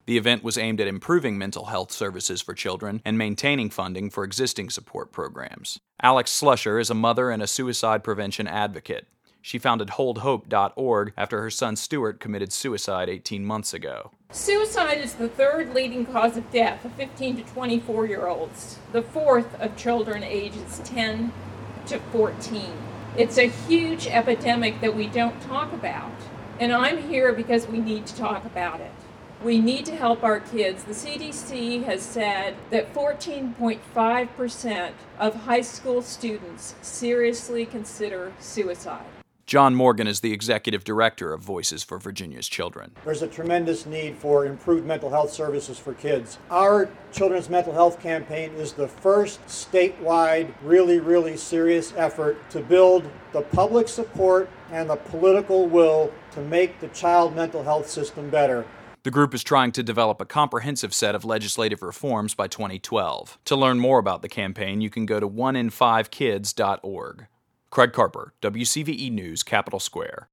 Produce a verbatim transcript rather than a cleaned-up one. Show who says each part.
Speaker 1: The event was aimed at improving mental health services for children and maintaining funding for existing support programs. Alex Slusher is a mother and a suicide prevention advocate. She founded hold hope dot org after her son Stuart committed suicide eighteen months ago.
Speaker 2: Suicide is the third leading cause of death of fifteen to twenty-four-year-olds, the fourth of children ages ten to fourteen. It's a huge epidemic that we don't talk about, and I'm here because we need to talk about it. We need to help our kids. The C D C has said that fourteen point five percent of high school students seriously consider suicide.
Speaker 1: John Morgan is the executive director of Voices for Virginia's Children.
Speaker 3: There's a tremendous need for improved mental health services for kids. Our Children's Mental Health Campaign is the first statewide, really, really serious effort to build the public support and the political will to make the child mental health system better.
Speaker 1: The group is trying to develop a comprehensive set of legislative reforms by twenty twelve. To learn more about the campaign, you can go to one in five kids dot org. Craig Carper, W C V E News, Capitol Square.